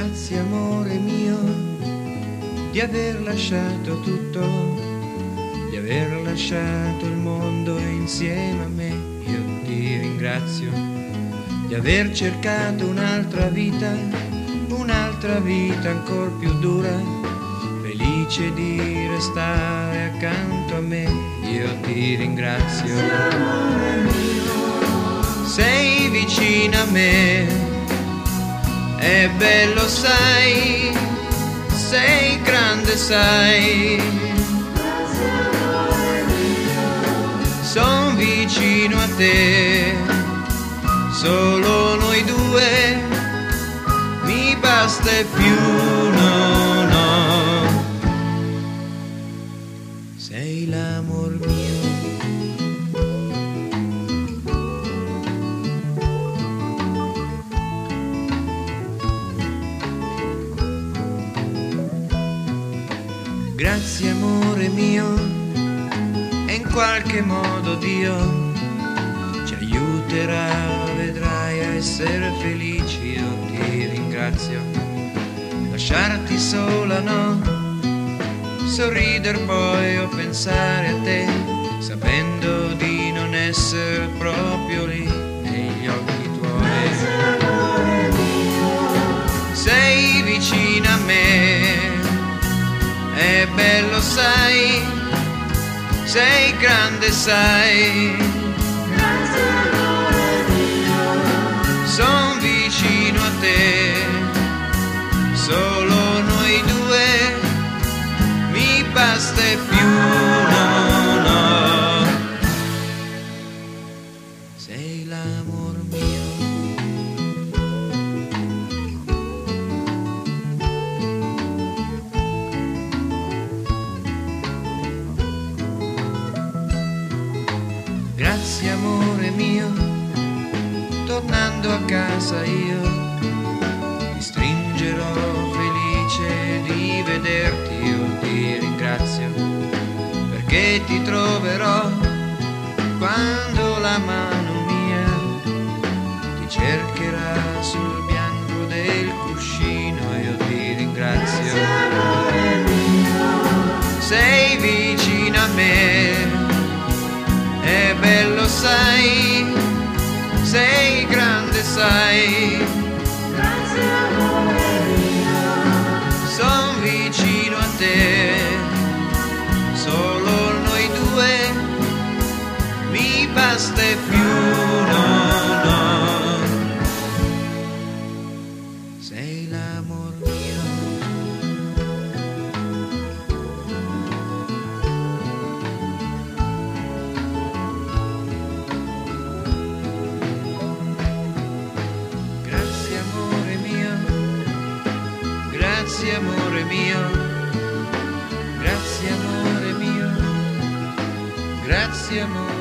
Grazie amore mio di aver lasciato tutto, di aver lasciato il mondo insieme a me. Io ti ringrazio di aver cercato un'altra vita ancor più dura, felice di restare accanto a me. Io ti ringrazio, sei vicino a me, è bello sai, sei grande sai, son vicino a te, solo noi due, mi basta e più no, sei l'amor mio. Grazie amore mio, e in qualche modo Dio ci aiuterà, vedrai, a essere felici. Io ti ringrazio, lasciarti sola no, sorrider poi o pensare a te, sapendo di non essere proprio lì negli occhi tuoi. Sei vicina a me, è bello sai, sei grande sai, son vicino a te, solo noi due, mi basta e più no, sei l'amor mio. Grazie amore mio, tornando a casa io ti stringerò felice di vederti. Io ti ringrazio perché ti troverò quando la mano mia ti cercherà sul bianco del cuscino. Io ti ringrazio, sei vicino a me, è bello sai, sei grande sai, son vicino a te, solo noi due, mi basta e più no, sei l'amor mio. Grazie amore mio, grazie amore mio, grazie amore mio, grazie amore.